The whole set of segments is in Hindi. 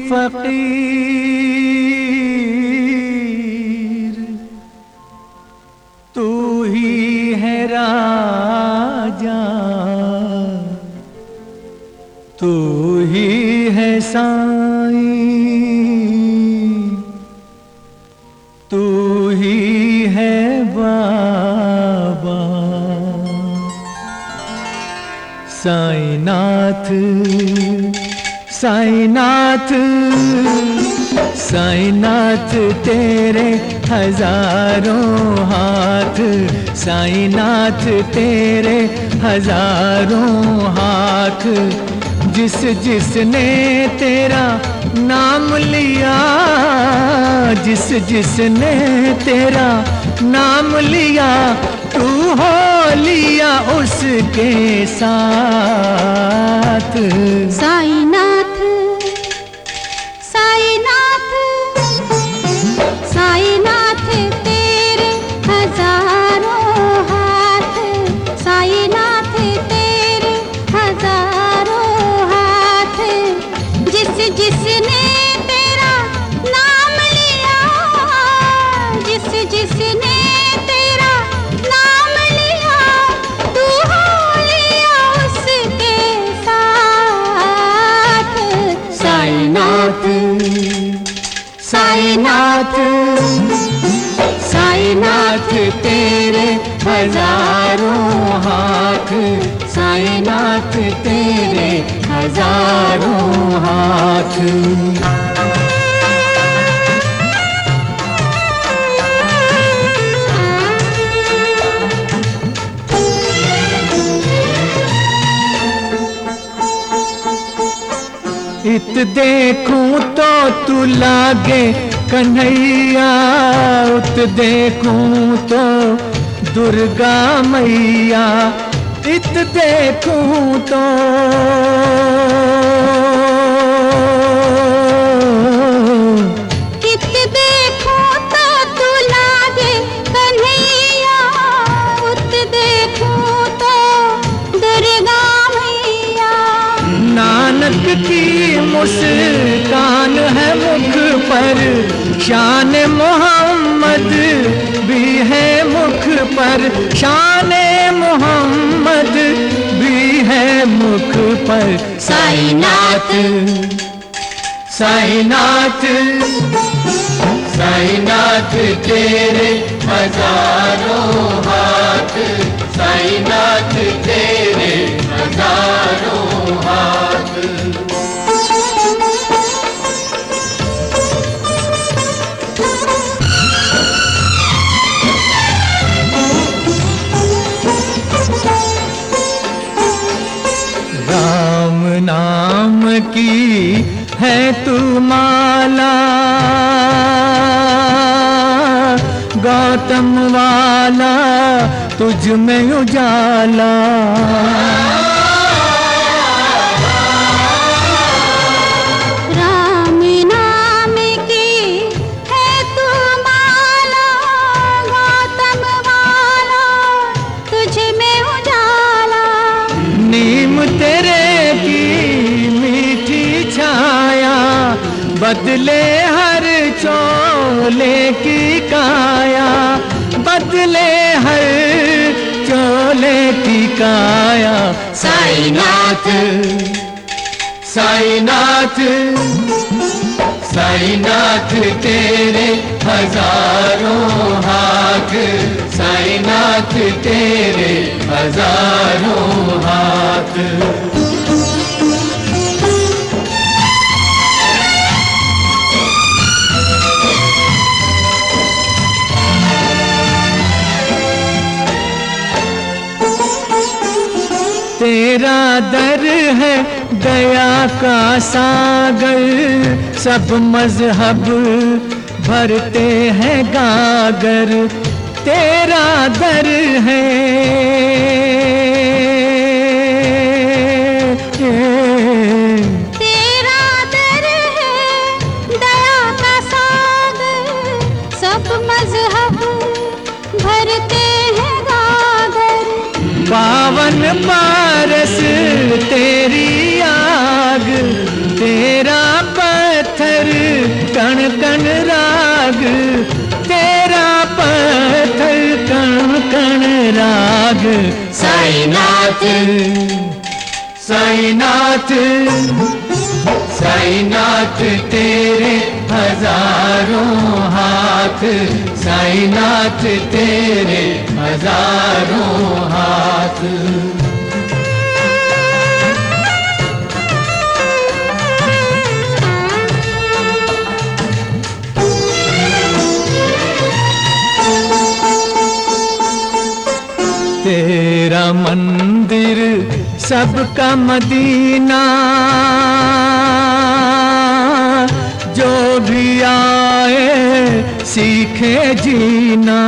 फकीर, तू ही है राजा, तू ही है साईं, तू ही है बाबा। साईनाथ साईनाथ साईनाथ तेरे हजारों हाथ, साईनाथ तेरे हजारों हाथ। जिस जिसने तेरा नाम लिया, जिस जिसने तेरा नाम लिया, तू हो लिया उसके साथ। साईनाथ साईनाथ साईनाथ तेरे हजारों हाथ, साईनाथ तेरे हजारों हाथ। जिस जिसने तेरा नाम लिया, जिस जिसने तेरा नाम लिया, तू हो लिया उसके साथ। साईनाथ साईनाथ साईनाथ तेरे हजारों हाथ, साईनाथ तेरे हजारों हाथ। इत देखूं तो तू लागे कन्हैया, उत देखूं तो दुर्गा मैया। इत देखूं तो इत देखूं तो तू लागे कन्हैया, उत देखूं तो दुर्गा मैया। नानक की मुस्कान है मुख पर, शान मोहम्मद भी है मुख पर, शान मोहम्मद भी है मुख पर। साईनाथ साईनाथ साईनाथ तेरे हजारों हाथ, साईनाथ तेरे हजारों हाथ। राम नाम की है तू माला, गौतम वाला तुझ में उजाला। राम नाम की है तू माला, गौतम वाला तुझ में उजाला। नीम तेरे की मीठी छाया, बदले हर चोले की काया, बदले हर चोले की काया। साईनाथ साईनाथ साईनाथ तेरे हजारों हाथ, साईनाथ तेरे हजारों हाथ। तेरा दर है दया का सागर, सब मजहब भरते हैं गागर। तेरा दर है तेरा दर है दया का सागर, सब मजहब भरते हैं गागर। पावन पारस तेरी आग, तेरा पत्थर भाग साईनाथ साईनाथ साईनाथ तेरे हजारों हाथ साईनाथ तेरे हजारों हाथ तेरा मंदिर सबका मदीना जो भी आए सीखे जीना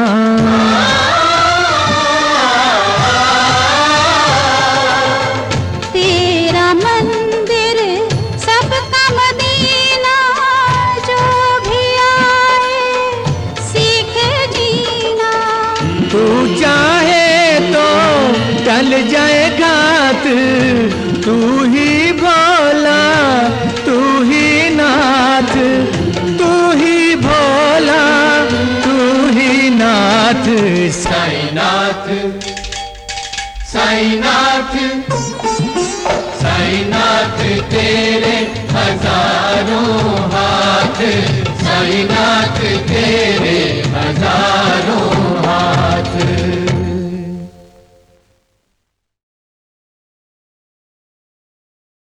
तेरा मंदिर सबका मदीना जो भी आए सीखे जीना तू चाहे तो टल जाए घात तू ही भोला तू ही नाथ तू ही भोला तू ही नाथ साईनाथ साईनाथ साईनाथ तेरे हजारों हाथ साईनाथ तेरे हजारों हाथ